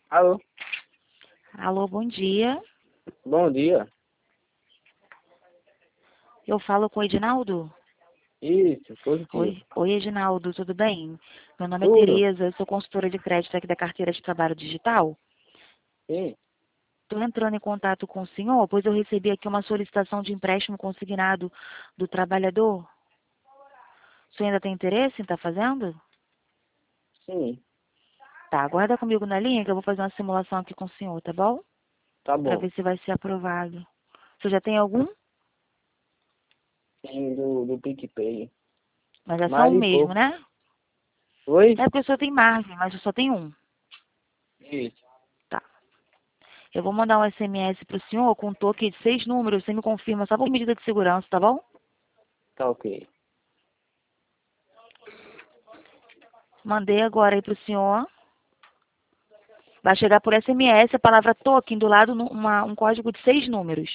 Alô, Alô, bom dia. bom dia. Eu falo com o Edinaldo? Isso, positivo. Oi, Edinaldo, tudo bem? Meu nome é Tudo? Tereza, eu sou consultora de crédito aqui da carteira de trabalho digital. Sim, Estou entrando em contato com o senhor, pois eu recebi aqui uma solicitação de empréstimo consignado do trabalhador. O senhor ainda tem interesse em estar fazendo? sim, Tá, aguarda comigo na linha que eu vou fazer uma simulação aqui com o senhor, tá bom? tá Para bom. ver se vai ser aprovado. Você já tem algum? Sim, do PicPay. Mas é só Mais um de mesmo, pouco. né? Oi? É porque o senhor tem margem, mas eu só tenho um. Isso, Tá. Eu vou mandar um SMS para o senhor com um toque de 6 números. Você me confirma só por medida de segurança, tá bom? tá ok. Mandei agora aí para o senhor. Vai chegar por SMS a palavra token do lado um código de 6 números.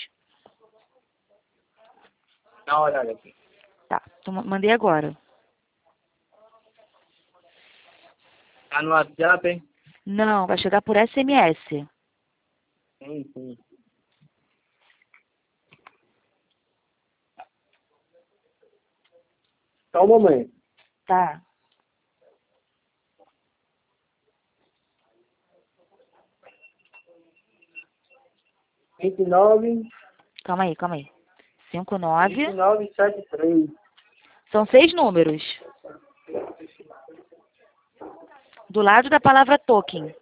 Dá uma olhada aqui. Tá, então, mandei agora. Tá no WhatsApp, hein? Não, vai chegar por SMS. Sim, sim. Só um momento. Tá. 29, Calma aí, calma aí. 59. 2973. São 6 números. Do lado da palavra token.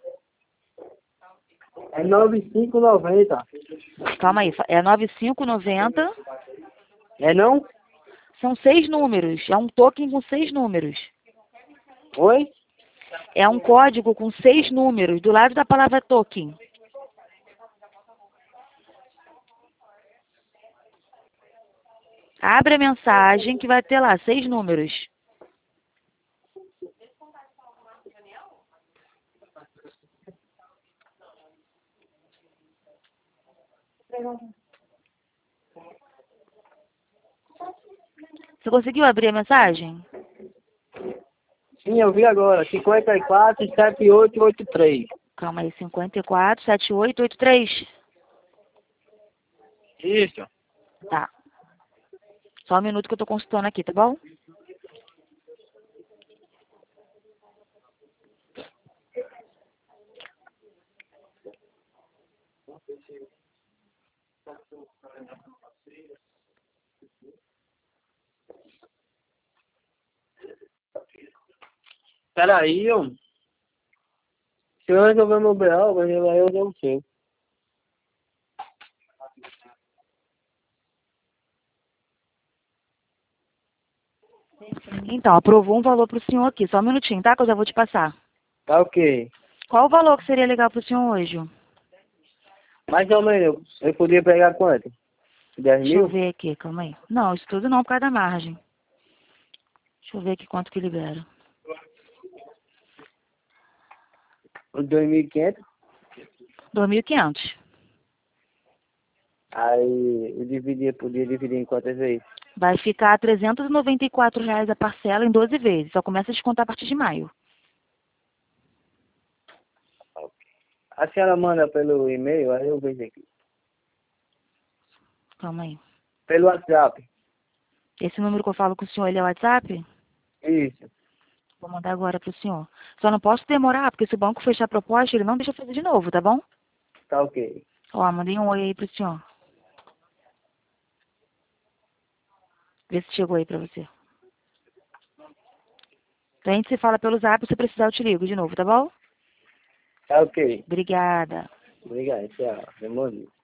É 9590. Calma aí. É 9590. É não? São 6 números. É um token com 6 números. Oi? É um código com 6 números do lado da palavra token. Abre a mensagem que vai ter lá 6 números. Você conseguiu abrir a mensagem? Sim, eu vi agora. 54 7883. Calma aí, 54 7883. Isso. Tá. Só um minuto que eu tô consultando aqui, tá bom? Peraí, ó. Se eu resolver meu BO, eu dou o seu. Então, aprovou um valor pro senhor aqui. Só um minutinho, tá? Que eu já vou te passar. Tá ok. Qual o valor que seria legal pro senhor hoje? Mais ou menos, eu podia pegar quanto? 10 Deixa eu mil? ver aqui, calma aí. Não, isso tudo não, por causa da margem. Deixa eu ver aqui quanto que libera. 2.500. 2.500. Aí eu podia dividir em quantas vezes? Vai ficar R$ 394 a parcela em 12 vezes. Só começa a descontar a partir de maio. A senhora manda pelo e-mail, aí eu vejo aqui. Calma aí. Pelo WhatsApp. Esse número que eu falo com o senhor, ele é o WhatsApp? Isso. Vou mandar agora pro senhor. Só não posso demorar, porque se o banco fechar a proposta, ele não deixa eu fazer de novo, tá bom? Tá ok. Ó, mandei um oi aí pro senhor. Vê se chegou aí pra você. Então a gente se fala pelo zap, se precisar eu te ligo de novo, tá bom? Tá ok. Obrigada. Obrigado, tchau. Demorou.